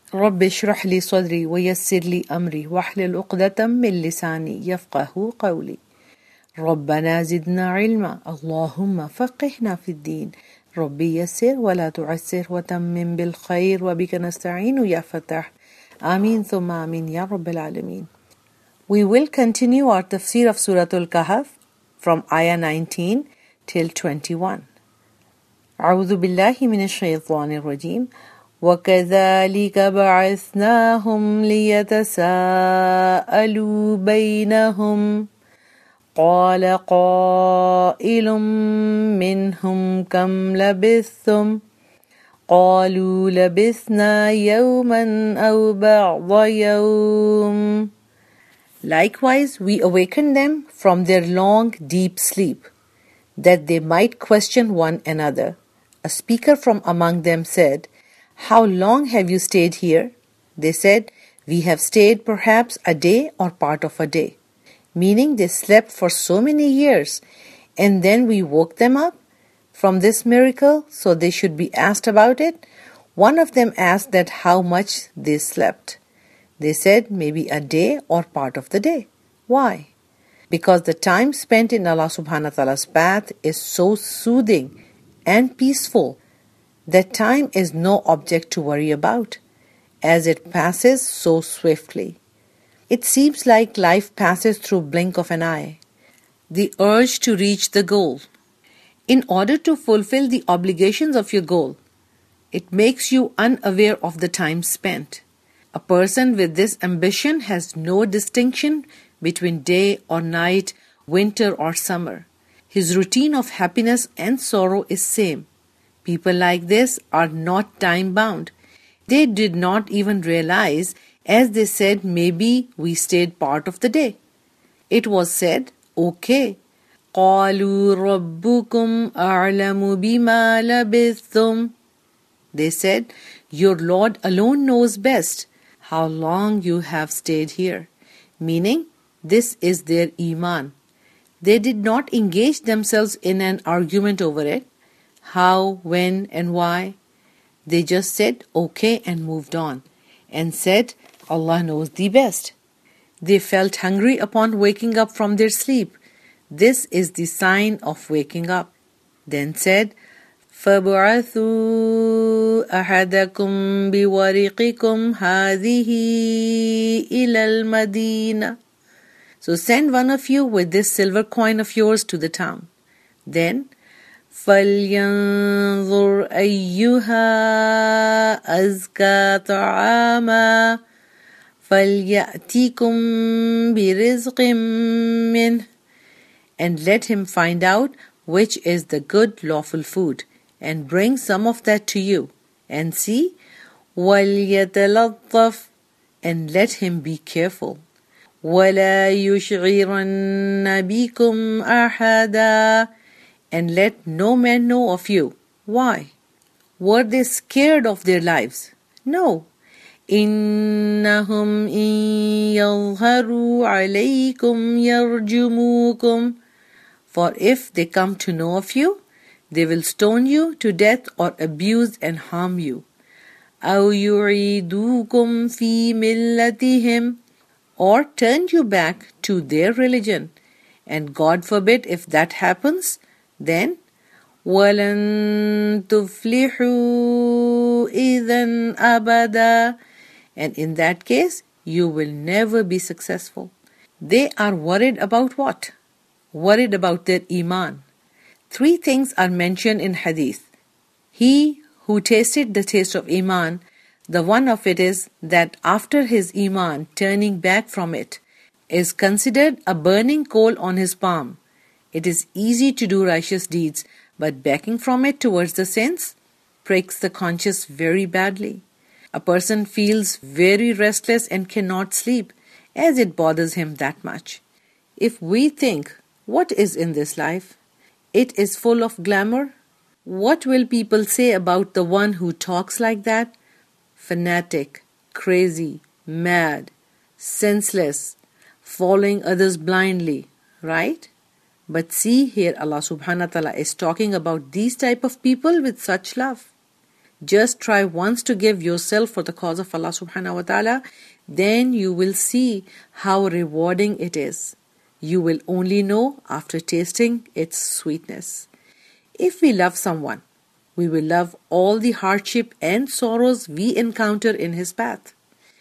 رب اشرح لي صدري ويسر لي أمري واحلل عقدة من لساني يفقه قولي ربنا زدنا علما اللهم فقهنا في الدين ربي يسر ولا تعسر وتمم بالخير وبك نستعين يا فتاح آمين ثم آمين يا رب العالمين. We will continue our tafsir of Surah Al-Kahf from ayah 19 till 21. أعوذ بالله من الشيطان الرجيم وكذلك بعثناهم ليتساءلوا بينهم قال قائل منهم كم لبثتم قالوا لبثنا يوما أو بعض يوم. Likewise, we awakened them from their long, deep sleep, that they might question one another. A speaker from among them said, How long have you stayed here? They said, We have stayed perhaps a day or part of a day. Meaning they slept for so many years, and then we woke them up from this miracle, so they should be asked about it. One of them asked that how much they slept. They said maybe a day or part of the day. Why? Because the time spent in Allah subhanahu wa ta'ala's path is so soothing and peaceful that time is no object to worry about, as it passes so swiftly. It seems like life passes through blink of an eye. The urge to reach the goal. In order to fulfill the obligations of your goal, it makes you unaware of the time spent. A person with this ambition has no distinction between day or night, winter or summer. His routine of happiness and sorrow is same. People like this are not time-bound. They did not even realize, as they said, maybe we stayed part of the day. It was said, okay. قَالُوا رَبُّكُمْ أَعْلَمُ بِمَا لَبِثْتُمْ. They said, Your Lord alone knows best how long you have stayed here. Meaning, this is their iman. They did not engage themselves in an argument over it. How, when, and why. They just said okay and moved on, and said Allah knows the best. They felt hungry upon waking up from their sleep. This is the sign of waking up. Then said, فَابْعَثُوا أَحَدَكُمْ بِوَرِقِكُمْ هَذِهِ إِلَى الْمَدِينَةِ. So send one of you with this silver coin of yours to the town. Then فَلْيَنظُرْ أَيُّهَا أَزْكَى طَعَامًا فَلْيَأْتِكُمْ بِرِزْقٍ مِّنْهُ. And let him find out which is the good lawful food, and bring some of that to you. And see, وَلْيَتَلَطَّفْ. And let him be careful. وَلَا يُشْعِرَنَّ بِكُمْ أَحَدًا. And let no man know of you. Why? Were they scared of their lives? No. إِنَّهُمْ إِن يَظْهَرُوا عَلَيْكُمْ يَرْجُمُوكُمْ. For if they come to know of you, they will stone you to death or abuse and harm you. أَوْ يُعِيدُوكُمْ فِي مِلَّتِهِمْ. Or turn you back to their religion. And God forbid if that happens, then وَلَن تُفْلِحُوا إِذًا أَبَدًا. And in that case, you will never be successful. They are worried about what? Worried about their iman. 3 things are mentioned in hadith. He who tasted the taste of iman, the one of it is that after his iman, turning back from it is considered a burning coal on his palm. It is easy to do righteous deeds, but backing from it towards the sins pricks the conscience very badly. A person feels very restless and cannot sleep, as it bothers him that much. If we think, what is in this life? It is full of glamour. What will people say about the one who talks like that? Fanatic, crazy, mad, senseless, following others blindly, right? But see, here Allah subhanahu wa ta'ala is talking about these type of people with such love. Just try once to give yourself for the cause of Allah subhanahu wa ta'ala, then you will see how rewarding it is. You will only know after tasting its sweetness. If we love someone, we will love all the hardship and sorrows we encounter in his path.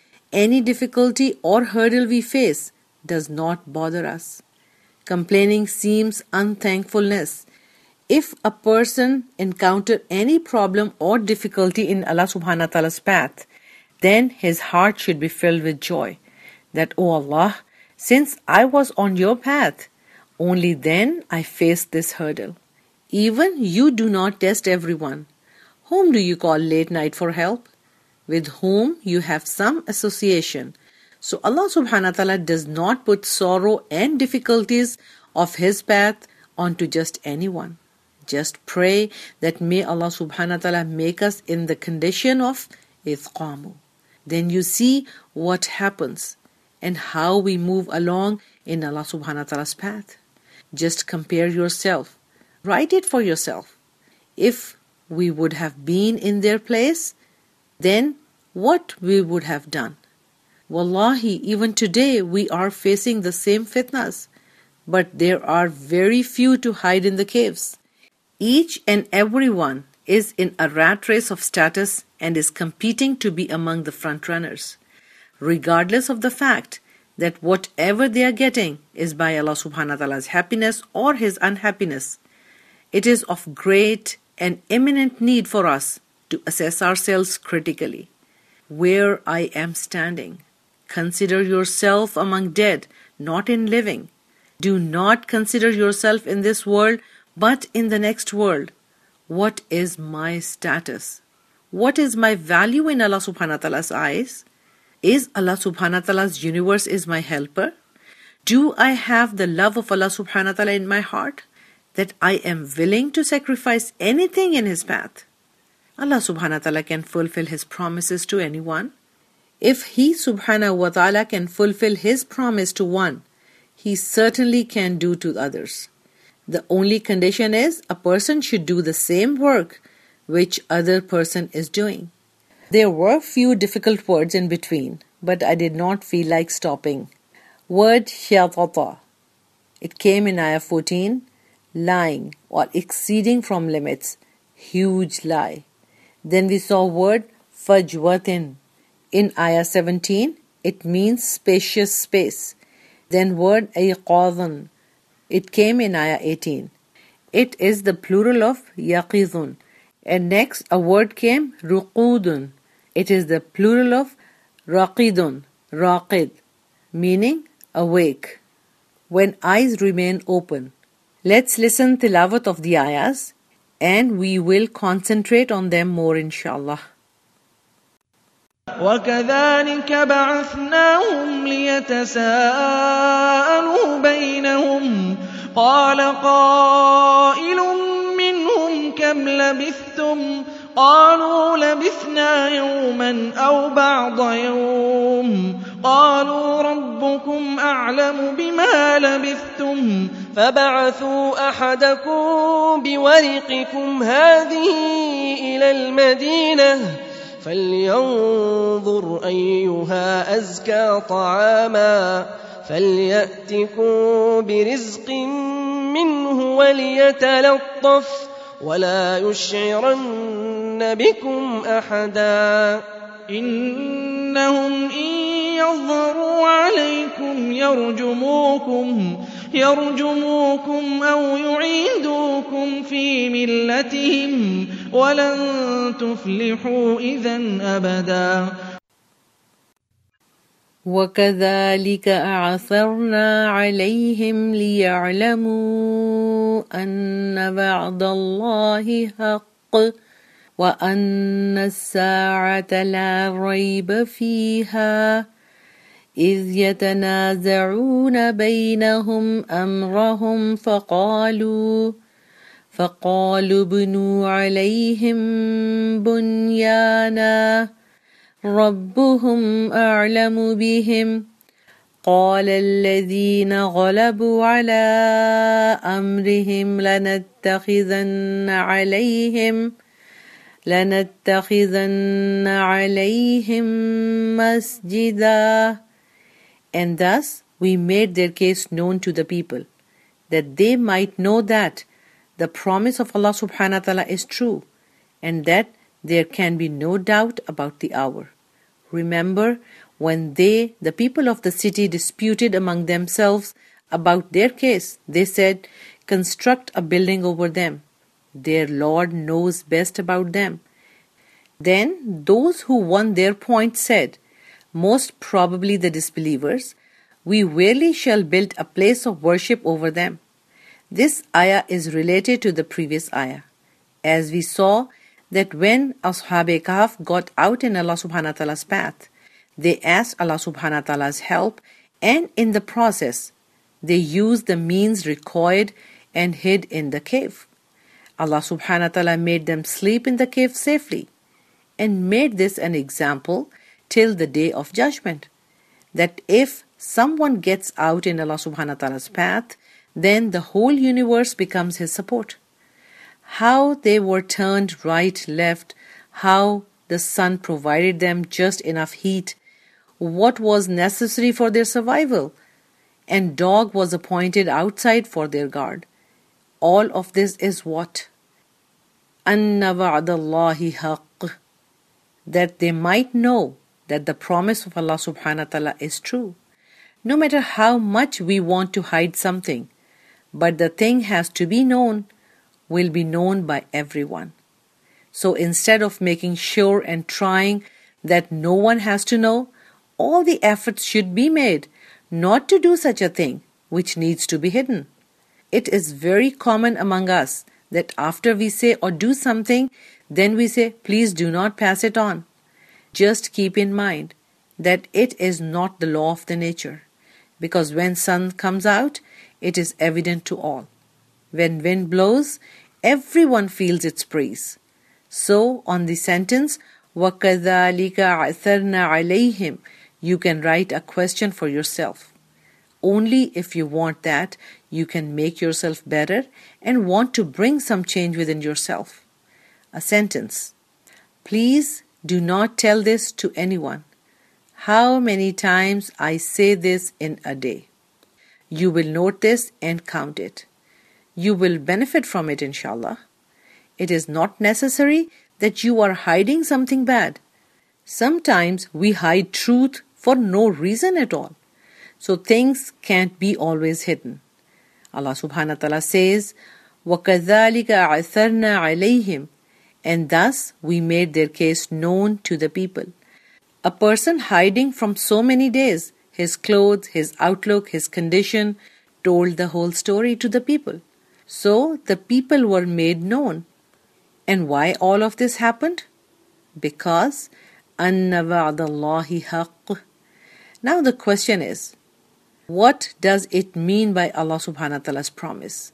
Any difficulty or hurdle we face does not bother us. Complaining seems unthankfulness. If a person encounter any problem or difficulty in Allah subhanahu wa ta'ala's path, then his heart should be filled with joy. That, oh Allah, since I was on your path, only then I faced this hurdle. Even you do not test everyone. Whom do you call late night for help? With whom you have some association. So Allah subhanahu wa ta'ala does not put sorrow and difficulties of his path onto just anyone. Just pray that may Allah subhanahu wa ta'ala make us in the condition of ithqamu. Then you see what happens and how we move along in Allah subhanahu wa ta'ala's path. Just compare yourself. Write it for yourself. If we would have been in their place, then what we would have done. Wallahi, even today we are facing the same fitnas, but there are very few to hide in the caves. Each and every one is in a rat race of status and is competing to be among the front runners, regardless of the fact that whatever they are getting is by Allah subhanahu wa ta'ala's happiness or his unhappiness. It is of great and imminent need for us to assess ourselves critically. Where I am standing. Consider yourself among dead, not in living. Do not consider yourself in this world, but in the next world. What is my status? What is my value in Allah subhanahu wa ta'ala's eyes? Is Allah subhanahu wa ta'ala's universe is my helper? Do I have the love of Allah subhanahu wa ta'ala in my heart? That I am willing to sacrifice anything in his path? Allah subhanahu wa ta'ala can fulfill his promises to anyone. If he subhanahu wa ta'ala can fulfill his promise to one, he certainly can do to others. The only condition is a person should do the same work which other person is doing. There were few difficult words in between, but I did not feel like stopping. Word shatata. It came in ayah 14, lying or exceeding from limits, huge lie. Then we saw word fajwatin. In ayah 17, it means spacious space. Then word ayqadhan. It came in ayah 18. It is the plural of yaqidun. And next a word came ruqudun. It is the plural of raqidun, raqid, meaning awake. When eyes remain open. Let's listen tilawat of the ayahs and we will concentrate on them more inshallah. وَكَذَلِكَ بَعَثْنَاهُمْ لِيَتَسَاءَلُوا بَيْنَهُمْ قَالَ قَائِلٌ مِّنْهُمْ كَمْ لَبِثْتُمْ قَالُوا لَبِثْنَا يَوْمًا أَوْ بَعْضَ يَوْمٍ قَالُوا رَبُّكُمْ أَعْلَمُ بِمَا لَبِثْتُمْ فَبَعَثُوا أَحَدَكُم بِوَرِقِكُمْ هَٰذِهِ إِلَى الْمَدِينَةِ فَلْيَنظُرْ أَيُّهَا أَزْكَىٰ طَعَامًا فَلْيَأْتِكُم بِرِزْقٍ مِّنْهُ وَلْيَتَلَطَّفْ وَلَا يُشْعِرَنَّ بِكُمْ أَحَدًا إِنَّهُمْ إِن يَظْهَرُوا عَلَيْكُمْ يَرْجُمُوكُمْ أَوْ يُعِيدُوكُمْ فِي مِلَّتِهِمْ وَلَن تُفْلِحُوا إِذًا أَبَدًا وَكَذَلِكَ أَعْثَرْنَا عَلَيْهِمْ لِيَعْلَمُوا أَنَّ وَعْدَ اللَّهِ حَقٌّ وَأَنَّ السَّاعَةَ لَا رَيْبَ فِيهَا إِذْ يَتَنَازَعُونَ بَيْنَهُمْ أَمْرَهُمْ فَقَالُوا ابْنُوا عَلَيْهِمْ بُنْيَانًا رَبُّهُمْ أَعْلَمُ بِهِمْ قَالَ الَّذِينَ غَلَبُوا عَلَىٰ أَمْرِهِمْ لَنَتَّخِذَنَّ عَلَيْهِمْ مَسْجِدًا. And thus we made their case known to the people, that they might know that the promise of Allah subhanahu wa ta'ala is true, and that there can be no doubt about the hour. Remember when the people of the city, disputed among themselves about their case, they said, construct a building over them. Their Lord knows best about them. Then those who won their point said, most probably the disbelievers, we really shall build a place of worship over them. This ayah is related to the previous ayah. As we saw that when Ashab-e-Kahf got out in Allah subhanahu wa ta'ala's path, they asked Allah subhanahu wa ta'ala's help, and in the process, they used the means required and hid in the cave. Allah subhanahu wa ta'ala made them sleep in the cave safely, and made this an example till the day of judgment, that if someone gets out in Allah subhanahu wa ta'ala's path, then the whole universe becomes his support. How they were turned right, left, how the sun provided them just enough heat, what was necessary for their survival, and dog was appointed outside for their guard. All of this is what? Anna wa'dallahi haqq, that they might know that the promise of Allah subhanahu wa ta'ala is true. No matter how much we want to hide something, but the thing has to be known, will be known by everyone. So instead of making sure and trying that no one has to know, all the efforts should be made not to do such a thing which needs to be hidden. It is very common among us that after we say or do something, then we say, please do not pass it on. Just keep in mind that it is not the law of the nature, because when sun comes out, it is evident to all. When wind blows, everyone feels its breeze. So on the sentence, وَكَذَلِكَ عَثَرْنَا عَلَيْهِمْ, you can write a question for yourself. Only if you want that, you can make yourself better and want to bring some change within yourself. A sentence. Please do not tell this to anyone. How many times I say this in a day? You will note this and count it. You will benefit from it, inshallah. It is not necessary that you are hiding something bad. Sometimes we hide truth for no reason at all. So things can't be always hidden. Allah subhanahu wa ta'ala says, وَكَذَلِكَ عَثَرْنَا عَلَيْهِمْ, and thus we made their case known to the people. A person hiding from so many days, his clothes, his outlook, his condition, told the whole story to the people. So the people were made known. And why all of this happened? Because أَنَّ وَعْدَ اللَّهِ حَقٌّ. Now the question is, what does it mean by Allah subhanahu wa ta'ala's promise?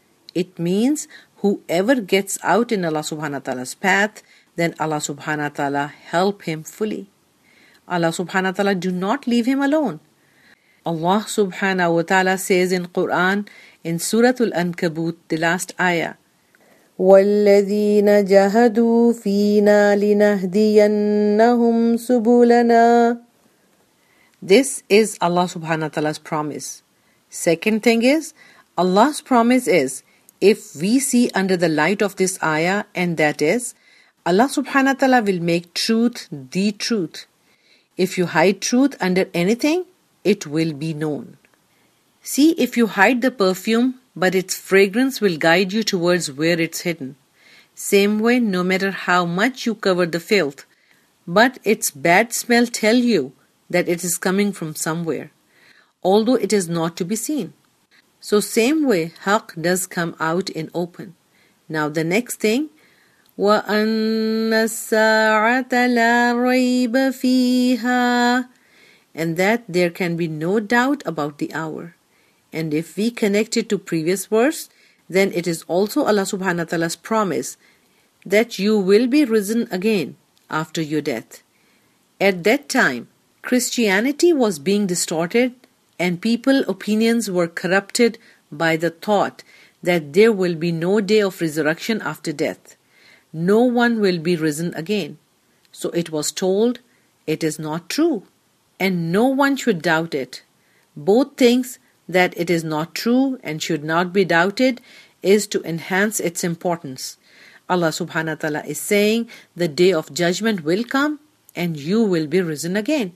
It means whoever gets out in Allah subhanahu wa ta'ala's path, then Allah subhanahu wa ta'ala help him fully. Allah subhanahu wa ta'ala do not leave him alone. Allah subhanahu wa ta'ala says in Quran, in Surah Al-Ankabut, the last ayah, وَالَّذِينَ جَهَدُوا فِينَا لِنَهْدِيَنَّهُمْ سُبُلَنَا. This is Allah subhanahu wa ta'ala's promise. Second thing is, Allah's promise is, if we see under the light of this ayah, and that is, Allah subhanahu wa ta'ala will make truth the truth. If you hide truth under anything, it will be known. See, if you hide the perfume, but its fragrance will guide you towards where it's hidden. Same way, no matter how much you cover the filth, but its bad smell tell you that it is coming from somewhere, although it is not to be seen. So same way, haqq does come out in open. Now the next thing, وَأَنَّ السَّاعَةَ لَا رَيْبَ فِيهَا, and that there can be no doubt about the hour. And if we connect it to previous verse, then it is also Allah subhanahu wa ta'ala's promise that you will be risen again after your death. At that time, Christianity was being distorted and people's opinions were corrupted by the thought that there will be no day of resurrection after death. no one will be risen again. So it was told, it is not true, and no one should doubt it. Both things, that it is not true and should not be doubted, is to enhance its importance. Allah subhanahu wa ta'ala is saying the day of judgment will come and you will be risen again.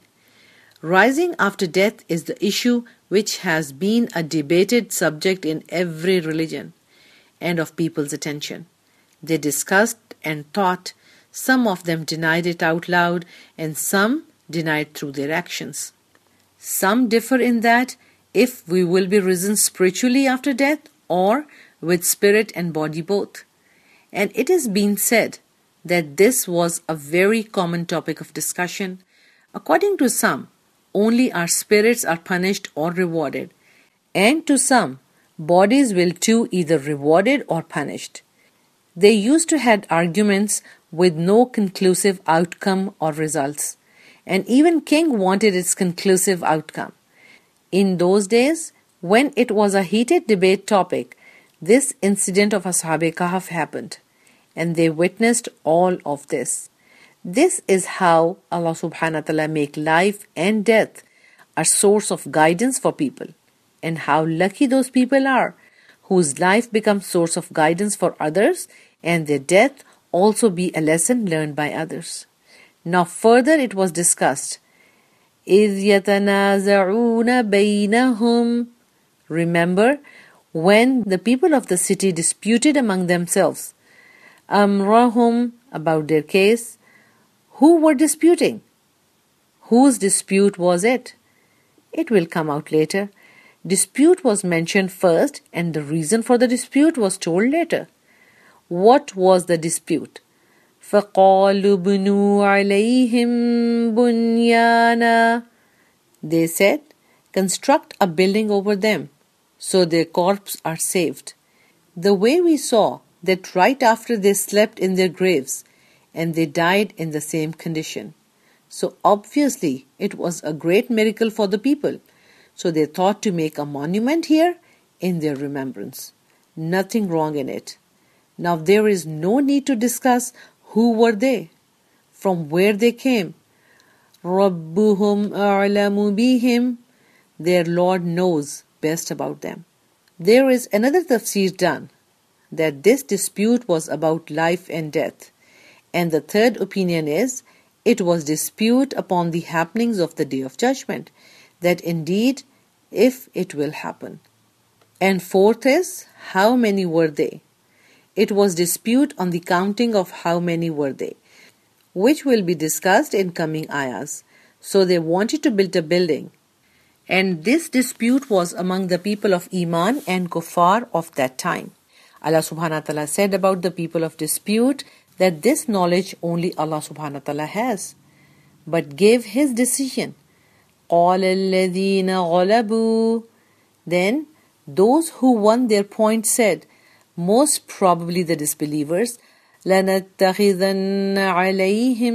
Rising after death is the issue which has been a debated subject in every religion and of people's attention. They discussed and thought. Some of them denied it out loud and some denied through their actions. Some differ in that if we will be risen spiritually after death or with spirit and body both. And it has been said that this was a very common topic of discussion. According to some, only our spirits are punished or rewarded, and to some, bodies will too either rewarded or punished. They used to have arguments with no conclusive outcome or results, and even king wanted its conclusive outcome. In those days, when it was a heated debate topic, this incident of Ashab-e Kahf happened, and they witnessed all of this. This is how Allah subhanahu wa ta'ala make life and death a source of guidance for people, and how lucky those people are whose life becomes source of guidance for others and their death also be a lesson learned by others. Now further it was discussed, إِذْ يَتَنَازَعُونَ بَيْنَهُمْ. Remember when the people of the city disputed among themselves, أَمْرَهُمْ, about their case. Who were disputing? Whose dispute was it? It will come out later. Dispute was mentioned first and the reason for the dispute was told later. What was the dispute? فَقَالُوا بُنُوا عَلَيْهِمْ بُنْيَانًا. They said, construct a building over them, so their corpses are saved. The way we saw that right after they slept in their graves, and they died in the same condition. So obviously it was a great miracle for the people. So they thought to make a monument here in their remembrance. Nothing wrong in it. Now there is no need to discuss who were they, from where they came. رَبُّهُمْ أَعْلَمُ بِهِمْ. Their Lord knows best about them. There is another tafsir done, that this dispute was about life and death. And the third opinion is, it was dispute upon the happenings of the Day of Judgment, that indeed, if it will happen. And fourth is, how many were they? It was dispute on the counting of how many were they, which will be discussed in coming ayahs. So they wanted to build a building. And this dispute was among the people of Iman and Kuffar of that time. Allah subhanahu wa ta'ala said about the people of dispute that this knowledge only Allah subhanahu wa ta'ala has, but gave His decision. قَالَ الَّذِينَ غَلَبُوا. Then those who won their point said, most probably the disbelievers, لَنَتَّخِذَنَّ عَلَيْهِمْ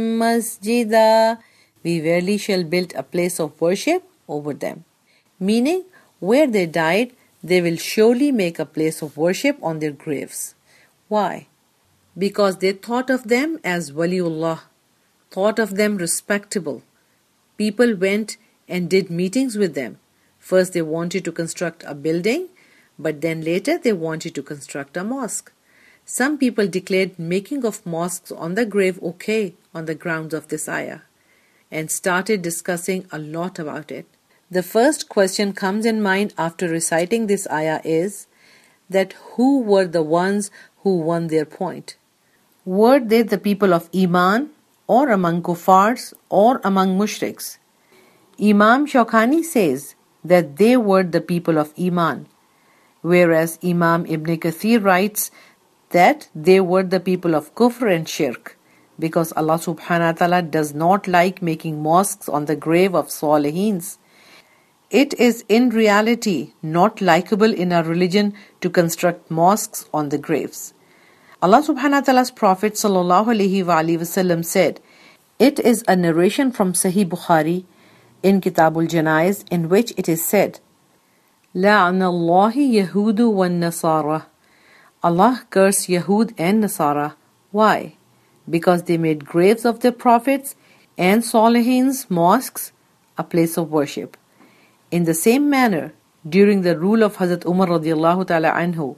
مَسْجِدًا. We verily shall build a place of worship over them. Meaning, where they died, they will surely make a place of worship on their graves. Why? Because they thought of them as waliullah, thought of them respectable. People went and did meetings with them. First they wanted to construct a building, but then later they wanted to construct a mosque. Some people declared making of mosques on the grave okay on the grounds of this ayah, and started discussing a lot about it. The first question comes in mind after reciting this ayah is that who were the ones who won their point? Were they the people of Iman, or among kuffars, or among mushriks? Imam Shawkani says that they were the people of Iman, whereas Imam Ibn Kathir writes that they were the people of kufr and shirk, because Allah subhanahu wa ta'ala does not like making mosques on the grave of Saliheens. It is in reality not likable in our religion to construct mosques on the graves. Allah subhanahu wa ta'ala's Prophet sallallahu alaihi wasallam said, it is a narration from Sahih Bukhari in Kitabul Janaiz in which it is said, لَعْنَ اللَّهِ يَهُودُ وَالنَّصَارَى. Allah curse Yahud and Nasara. Why? Because they made graves of their prophets and Salihins mosques a place of worship. In the same manner, during the rule of Hazrat Umar radiallahu ta'ala anhu,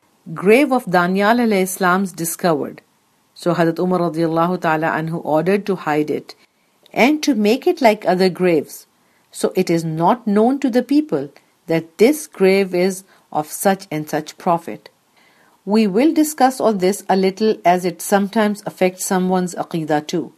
grave of Danyal alayhi salam's discovered. So Hazrat Umar radiallahu ta'ala anhu ordered to hide it and to make it like other graves. So it is not known to the people that this grave is of such and such prophet. We will discuss all this a little as it sometimes affects someone's aqidah too.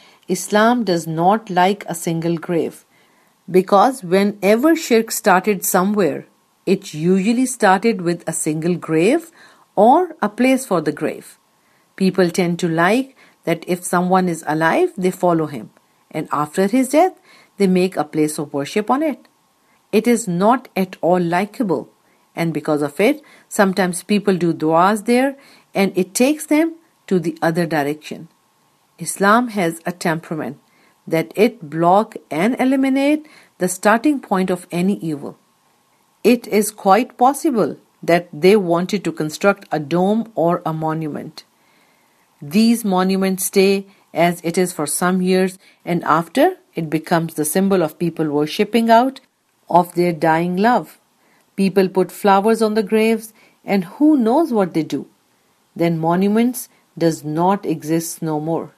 Islam does not like a single grave because whenever shirk started somewhere, it usually started with a single grave or a place for the grave. People tend to like that if someone is alive, they follow him, and after his death, they make a place of worship on it. It is not at all likable, and because of it, sometimes people do du'as there and it takes them to the other direction. Islam has a temperament that it block and eliminate the starting point of any evil. It is quite possible that they wanted to construct a dome or a monument. These monuments stay as it is for some years, and after it becomes the symbol of people worshipping out of their dying love. People put flowers on the graves, and who knows what they do. Then monuments does not exist no more.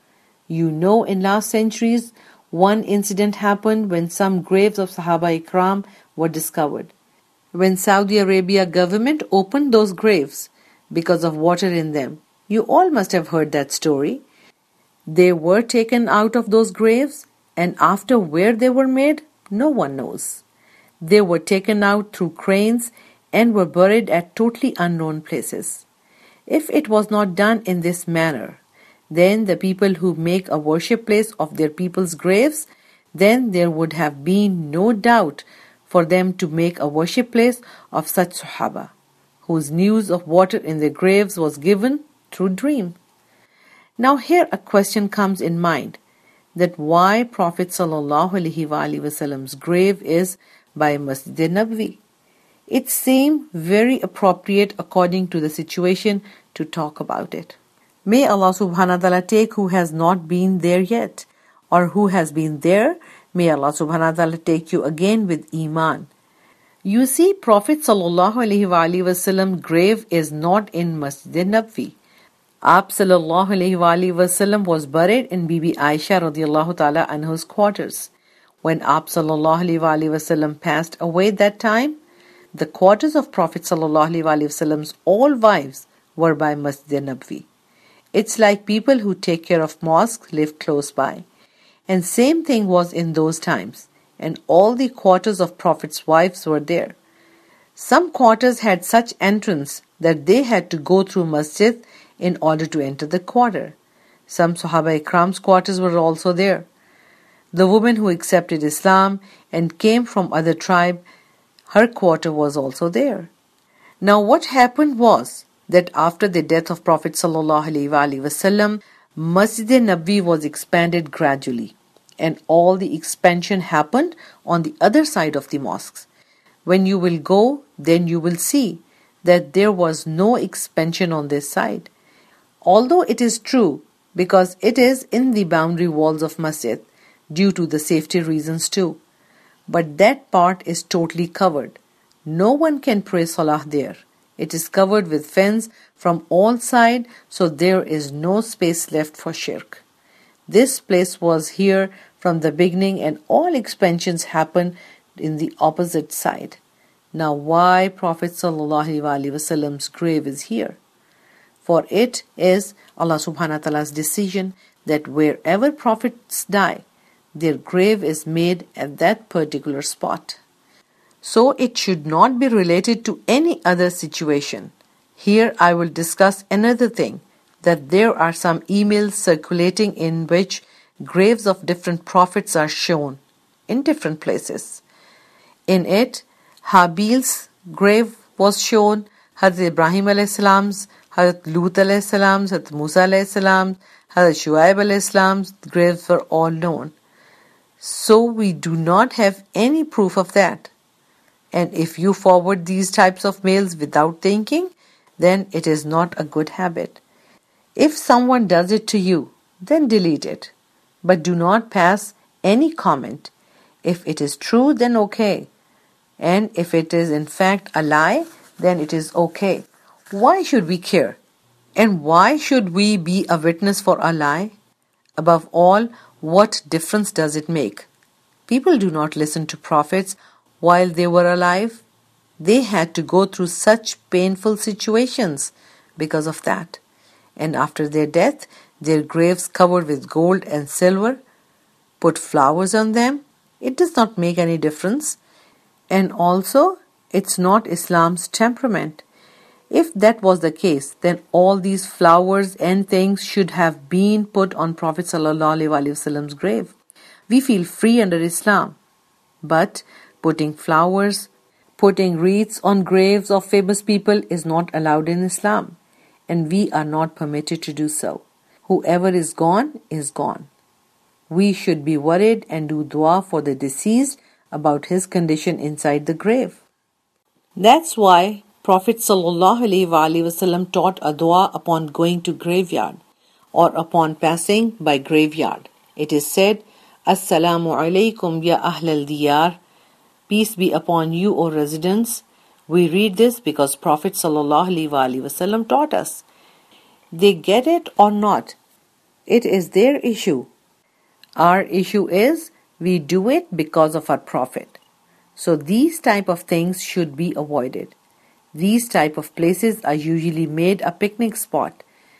You know, in last centuries, one incident happened when some graves of Sahaba Ikram were discovered. When Saudi Arabia government opened those graves because of water in them, you all must have heard that story. They were taken out of those graves, and after where they were made, no one knows. They were taken out through cranes and were buried at totally unknown places. If it was not done in this manner, then the people who make a worship place of their people's graves, then there would have been no doubt for them to make a worship place of such Sahaba, whose news of water in their graves was given through dream. Now here a question comes in mind, that why Prophet ﷺ's grave is by Masjid Nabawi. It seemed very appropriate according to the situation to talk about it. May Allah subhanahu wa ta'ala take who has not been there yet, or who has been there, may Allah subhanahu wa ta'ala take you again with Iman. You see, Prophet ﷺ grave is not in Masjid Nabawi. Aap sallallahu alayhi wa sallam was buried in Bibi Aisha radiallahu ta'ala anhu's quarters. When Aap sallallahu alayhi wa sallam passed away that time, the quarters of Prophet sallallahu alayhi wa sallam's all wives were by Masjid Nabawi. It's like people who take care of mosques live close by. And same thing was in those times, and all the quarters of Prophet's wives were there. Some quarters had such entrance that they had to go through masjid in order to enter the quarter. Some Sahaba Ikram's quarters were also there. The woman who accepted Islam and came from other tribe, her quarter was also there. Now what happened was that after the death of Prophet ﷺ, Masjid Nabawi was expanded gradually, and all the expansion happened on the other side of the mosques. When you will go, then you will see that there was no expansion on this side. Although it is true, because it is in the boundary walls of masjid, due to the safety reasons too. But that part is totally covered. No one can pray salah there. It is covered with fence from all sides, so there is no space left for shirk. This place was here from the beginning, and all expansions happened in the opposite side. Now why Prophet ﷺ's grave is here? For it is Allah subhanahu wa ta'ala's decision that wherever prophets die, their grave is made at that particular spot. So it should not be related to any other situation. Here I will discuss another thing, that there are some emails circulating in which graves of different prophets are shown in different places. In it, Habil's grave was shown, Hazrat Ibrahim alayhi salam's, Hazrat Lut alayhi salam's, Hazrat Musa alayhi salam's, Hazrat Shuaib alayhi salam's graves were all known. So we do not have any proof of that. And if you forward these types of mails without thinking, then it is not a good habit. If someone does it to you, then delete it. But do not pass any comment. If it is true, then okay. And if it is in fact a lie, then it is okay. Why should we care? And why should we be a witness for a lie? Above all, what difference does it make? People do not listen to prophets while they were alive. They had to go through such painful situations because of that. And after their death, their graves covered with gold and silver, put flowers on them. It does not make any difference. And also, it's not Islam's temperament. If that was the case, then all these flowers and things should have been put on Prophet ﷺ's grave. We feel free under Islam. But putting flowers, putting wreaths on graves of famous people is not allowed in Islam. And we are not permitted to do so. Whoever is gone is gone. We should be worried and do dua for the deceased about his condition inside the grave. That's why Prophet ﷺ taught a dua upon going to graveyard or upon passing by graveyard. It is said, Assalamu alaikum ya ahlal diyar. Peace be upon you, O residents. We read this because Prophet ﷺ taught us. They get it or not, it is their issue. Our issue is we do it because of our Prophet. So these type of things should be avoided. These type of places are usually made a picnic spot.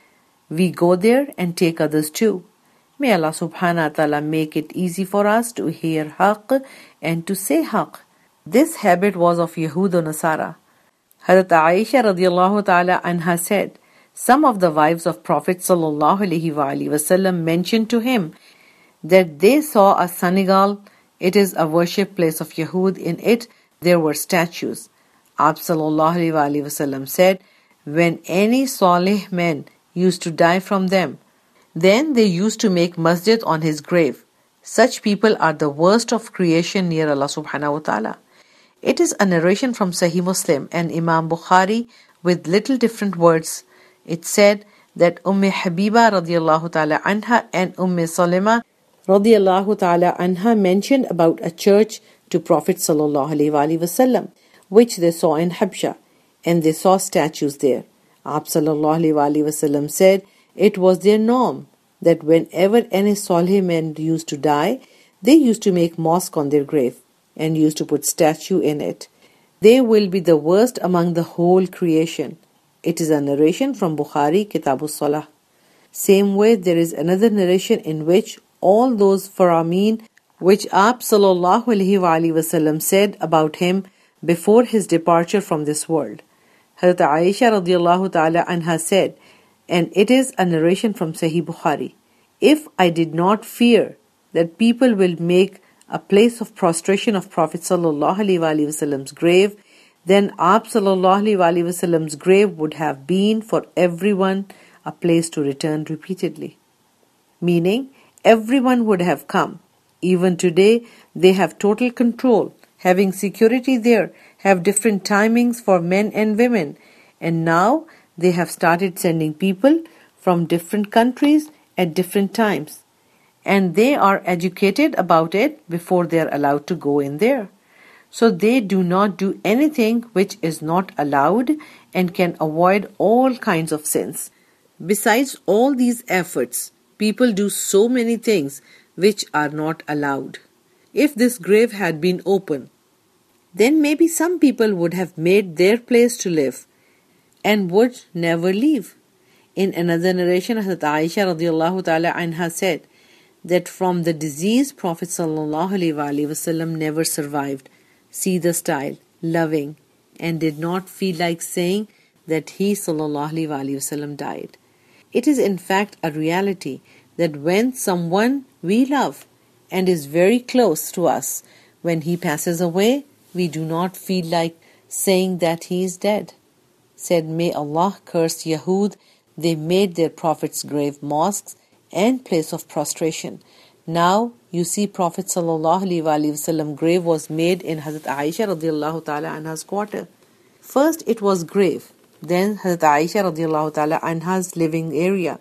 We go there and take others too. May Allah subhanahu wa ta'ala make it easy for us to hear haqq and to say haqq. This habit was of Yahud or Nasara. Hazrat Aisha radiallahu ta'ala anha said, some of the wives of Prophet sallallahu alaihi wasallam mentioned to him that they saw a Senegal. It is a worship place of Yahud. In it there were statues. Aap sallallahu alaihi wasallam said, when any salih men used to die from them, then they used to make masjid on his grave. Such people are the worst of creation near Allah subhanahu wa ta'ala. It is a narration from Sahih Muslim and Imam Bukhari with little different words. It said that Habiba radiallahu ta'ala anha and Salima radiallahu ta'ala anha mentioned about a church to Prophet sallallahu alaihi wasallam, which they saw in Habsha, and they saw statues there. Aap sallallahu alaihi wasallam said it was their norm that whenever any Salih men used to die, they used to make mosque on their grave and used to put statue in it. They will be the worst among the whole creation. It is a narration from Bukhari, Kitabus Salah. Same way, there is another narration in which all those farameen which Aap sallallahu alaihi wasallam said about him before his departure from this world. Hazrat Aisha radiallahu ta'ala anha said, and it is a narration from Sahih Bukhari, if I did not fear that people will make a place of prostration of Prophet sallallahu alaihi wasallam's grave, then Aap sallallahu alaihi wasallam's grave would have been for everyone a place to return repeatedly. Meaning, everyone would have come. Even today, they have total control, having security there, have different timings for men and women, and now they have started sending people from different countries at different times, and they are educated about it before they are allowed to go in there. So they do not do anything which is not allowed and can avoid all kinds of sins. Besides all these efforts, people do so many things which are not allowed. If this grave had been open, then maybe some people would have made their place to live and would never leave. In another narration, Hazrat Aisha radiallahu ta'ala anha said that from the disease Prophet sallallahu alaihi wasallam never survived. See the style, loving, and did not feel like saying that he sallallahu alaihi wasallam died. It is in fact a reality that when someone we love and is very close to us, when he passes away, we do not feel like saying that he is dead. Said, may Allah curse Yahud, they made their Prophet's grave mosques and place of prostration. Now you see Prophet sallallahu alaihi wasallam grave was made in Hazrat Aisha radiallahu ta'ala anha's quarter. First it was grave, then Hazrat Aisha radiallahu ta'ala anha's living area,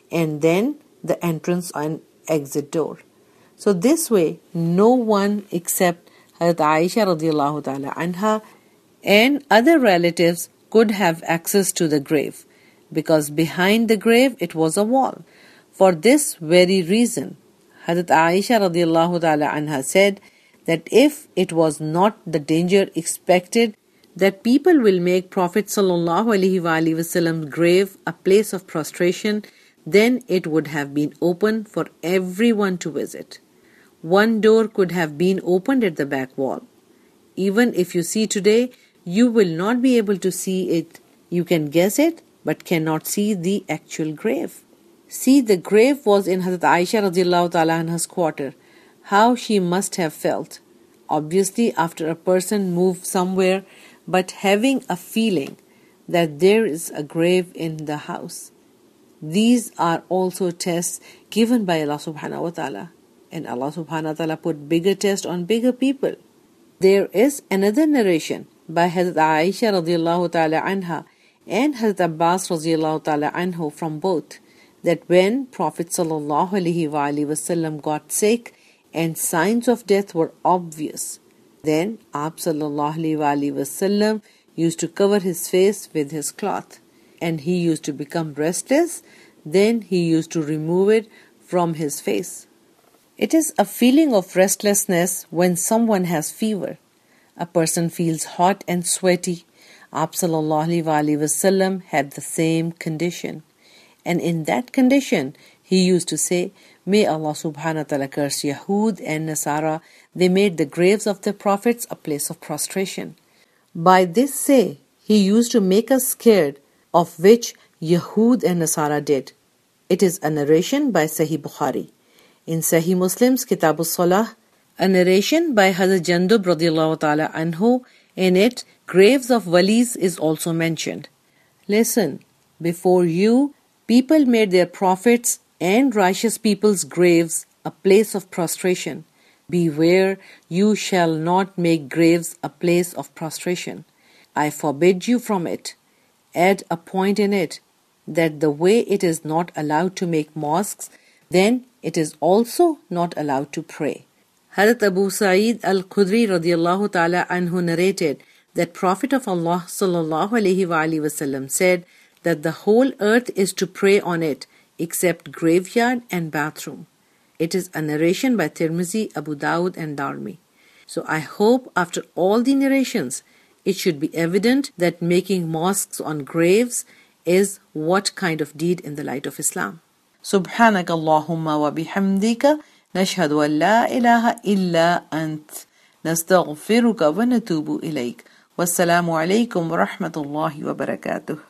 and then the entrance and exit door. So this way, no one except Hazrat Aisha radiallahu ta'ala anha and other relatives could have access to the grave, because behind the grave it was a wall. For this very reason, Hazrat Aisha radiallahu ta'ala anha said that if it was not the danger expected that people will make Prophet sallallahu alaihi wasallam's grave a place of prostration, then it would have been open for everyone to visit. One door could have been opened at the back wall. Even if you see today, you will not be able to see it. You can guess it, but cannot see the actual grave. See, the grave was in Hazrat Aisha radiallahu ta'ala anha's quarter. How she must have felt. Obviously, after a person moves somewhere, but having a feeling that there is a grave in the house. These are also tests given by Allah subhanahu wa ta'ala. And Allah subhanahu wa ta'ala put bigger tests on bigger people. There is another narration by Hazrat Aisha radiallahu ta'ala anha and Hazrat Abbas radiallahu ta'ala anhu from both, that when Prophet sallallahu alaihi wasallam got sick and signs of death were obvious, then Aap sallallahu alaihi wasallam used to cover his face with his cloth, and he used to become restless. Then he used to remove it from his face. It is a feeling of restlessness when someone has fever. A person feels hot and sweaty. Aap sallallahu alaihi wasallam had the same condition. And in that condition, he used to say, "May Allah subhanahu wa ta'ala curse Yahud and Nasara. They made the graves of their prophets a place of prostration." By this say, he used to make us scared, of which Yahud and Nasara did. It is a narration by Sahih Bukhari. In Sahih Muslim's Kitab al-Salah, a narration by Hazrat Jandub radiallahu ta'ala anhu, in it, graves of walis is also mentioned. Listen, before you, people made their prophets and righteous people's graves a place of prostration. Beware, you shall not make graves a place of prostration. I forbid you from it. Add a point in it, that the way it is not allowed to make mosques, then it is also not allowed to pray. Hazrat Abu Sa'id al-Khudri radiallahu ta'ala anhu narrated that Prophet of Allah sallallahu alaihi wasallam said that the whole earth is to pray on it, except graveyard and bathroom. It is a narration by Tirmizi, Abu Dawud and Darmi. So I hope after all the narrations, it should be evident that making mosques on graves is what kind of deed in the light of Islam. Subhanak Allahumma wa bihamdika nashhadu an la ilaha illa ant nastaghfiruka wa natubu ilayk. Wassalamu alaykum wa rahmatullahi wa barakatuh.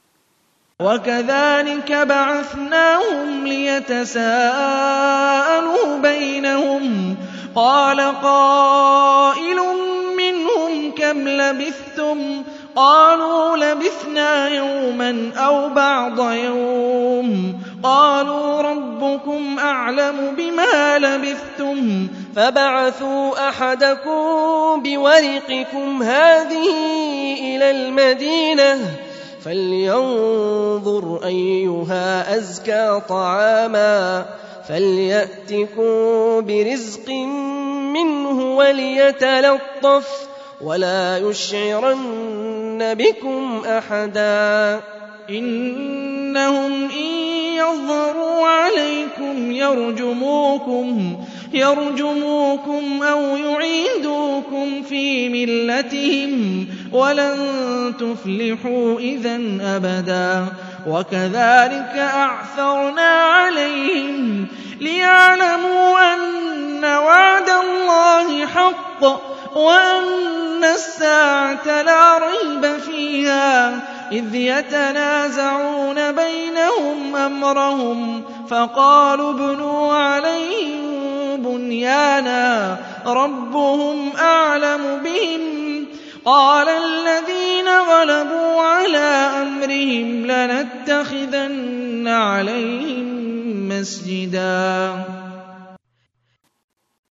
وَكَذَلِكَ بَعَثْنَاهُمْ لِيَتَسَاءَلُوا بَيْنَهُمْ قَالَ قَائِلٌ مِّنْهُمْ كَمْ لَبِثْتُمْ قَالُوا لَبِثْنَا يَوْمًا أَوْ بَعْضَ يَوْمٍ قَالُوا رَبُّكُمْ أَعْلَمُ بِمَا لَبِثْتُمْ فَبَعَثُوا أَحَدَكُم بِوَرِقِكُمْ هَٰذِهِ إِلَى الْمَدِينَةِ فَلْيَنظُرْ أَيُّهَا أَزْكَىٰ طَعَامًا فَلْيَأْتِكُم بِرِزْقٍ مِّنْهُ وَلْيَتَلَطَّفْ وَلَا يُشْعِرَنَّ بِكُمْ أَحَدًا إِنَّهُمْ إِن يَظْهَرُوا عَلَيْكُمْ يَرْجُمُوكُمْ أَوْ يُعِيدُوكُمْ فِي مِلَّتِهِمْ وَلَن تُفْلِحُوا إِذًا أَبَدًا وَكَذَلِكَ أَعْثَرْنَا عَلَيْهِمْ لِيَعْلَمُوا أَنَّ وَعْدَ اللَّهِ حَقٌّ وَأَنَّ السَّاعَةَ لَا رَيْبَ فِيهَا إِذْ يَتَنَازَعُونَ بَيْنَهُمْ أَمْرَهُمْ فَقَالُوا ابْنُوا عَلَيْهِم بُنْيَانًا رَبُّهُمْ أَعْلَمُ بِهِمْ قَالَ الَّذِينَ غَلَبُوا عَلَىٰ أَمْرِهِمْ لَنَتَّخِذَنَّ عَلَيْهِم مَّسْجِدًا